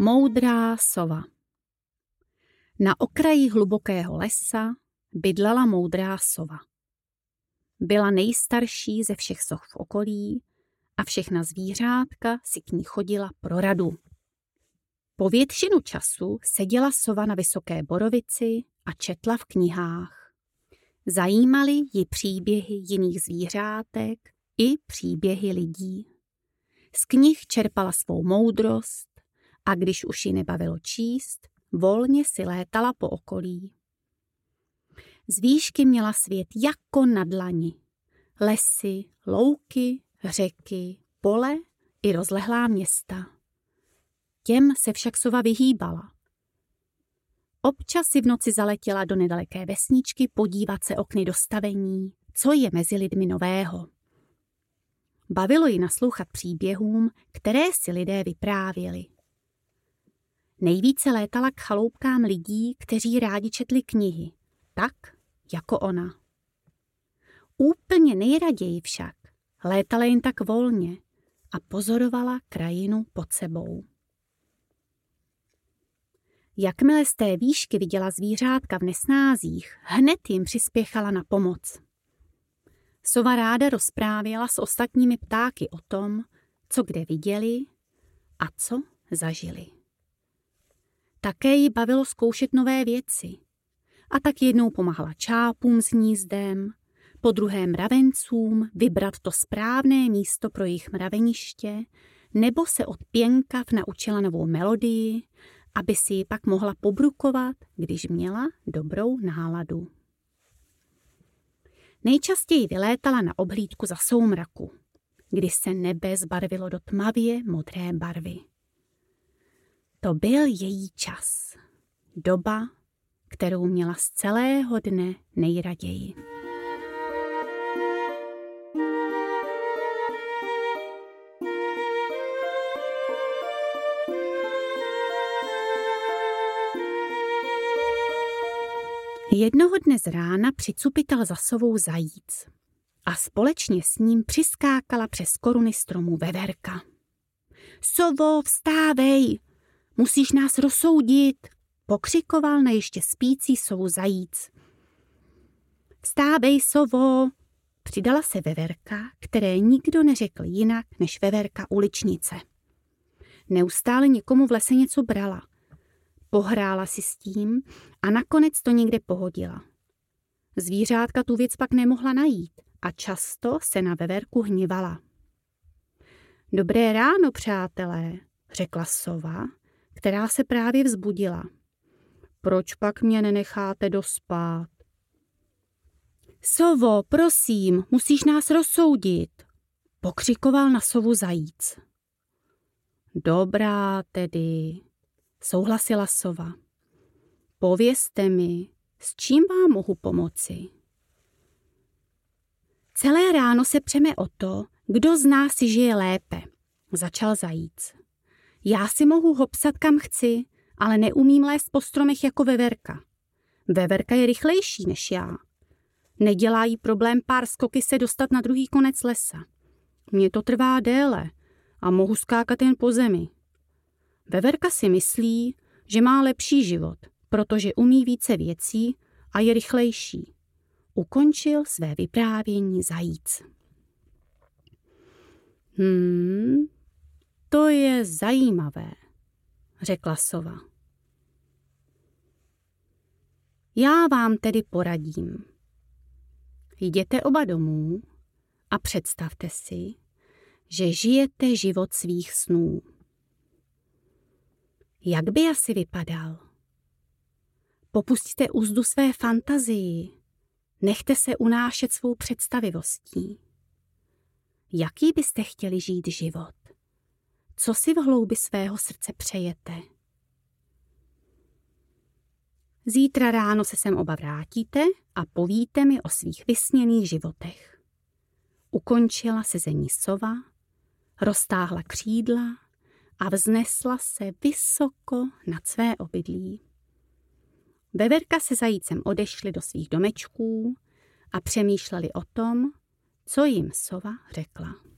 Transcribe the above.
Moudrá sova. Na okraji hlubokého lesa bydlela moudrá sova. Byla nejstarší ze všech soch v okolí a všechna zvířátka si k ní chodila pro radu. Po většinu času seděla sova na vysoké borovici a četla v knihách. Zajímaly ji příběhy jiných zvířátek i příběhy lidí. Z knih čerpala svou moudrost a když už ji nebavilo číst, volně si létala po okolí. Z výšky měla svět jako na dlani. Lesy, louky, řeky, pole i rozlehlá města. Těm se však sova vyhýbala. Občas si v noci zaletěla do nedaleké vesničky podívat se okny do stavení, co je mezi lidmi nového. Bavilo ji naslouchat příběhům, které si lidé vyprávěli. Nejvíce létala k chaloupkám lidí, kteří rádi četli knihy, tak jako ona. Úplně nejraději však létala jen tak volně a pozorovala krajinu pod sebou. Jakmile z té výšky viděla zvířátka v nesnázích, hned jim přispěchala na pomoc. Sova ráda rozprávěla s ostatními ptáky o tom, co kde viděli a co zažili. Také ji bavilo zkoušet nové věci. A tak jednou pomáhala čápům s hnízdem, po druhé mravencům vybrat to správné místo pro jejich mraveniště, nebo se od pěnkav naučila novou melodii, aby si ji pak mohla pobrukovat, když měla dobrou náladu. Nejčastěji vylétala na obhlídku za soumraku, kdy se nebe zbarvilo do tmavě modré barvy. To byl její čas, doba, kterou měla z celého dne nejraději. Jednoho dne z rána přicupital za sovou zajíc a společně s ním přiskákala přes koruny stromů veverka. Sovo, vstávej, musíš nás rozsoudit, pokřikoval na ještě spící sovu zajíc. Vstávej, sovo, přidala se veverka, které nikdo neřekl jinak než veverka uličnice. Neustále někomu v lese něco brala. Pohrála si s tím a nakonec to někde pohodila. Zvířátka tu věc pak nemohla najít a často se na veverku hněvala. Dobré ráno, přátelé, řekla sova, která se právě vzbudila. Proč pak mě nenecháte dospát? Sovo, prosím, musíš nás rozsoudit, pokřikoval na sovu zajíc. Dobrá tedy, souhlasila sova. Povězte mi, s čím vám mohu pomoci? Celé ráno se přeme o to, kdo z nás si žije lépe, začal zajíc. Já si mohu hopsat kam chci, ale neumím lézt po stromech jako veverka. Veverka je rychlejší než já. Nedělá jí problém pár skoky se dostat na druhý konec lesa. Mně to trvá déle a mohu skákat jen po zemi. Veverka si myslí, že má lepší život, protože umí více věcí a je rychlejší. Ukončil své vyprávění zajíc. To je zajímavé, řekla sova. Já vám tedy poradím. Jděte oba domů a představte si, že žijete život svých snů. Jak by asi vypadal? Popusťte úzdu své fantazii, nechte se unášet svou představivostí. Jaký byste chtěli žít život? Co si v hloubi svého srdce přejete? Zítra ráno se sem oba vrátíte a povíte mi o svých vysněných životech. Ukončila sezení sova, roztáhla křídla a vznesla se vysoko nad své obydlí. Veverka se zajícem odešli do svých domečků a přemýšleli o tom, co jim sova řekla.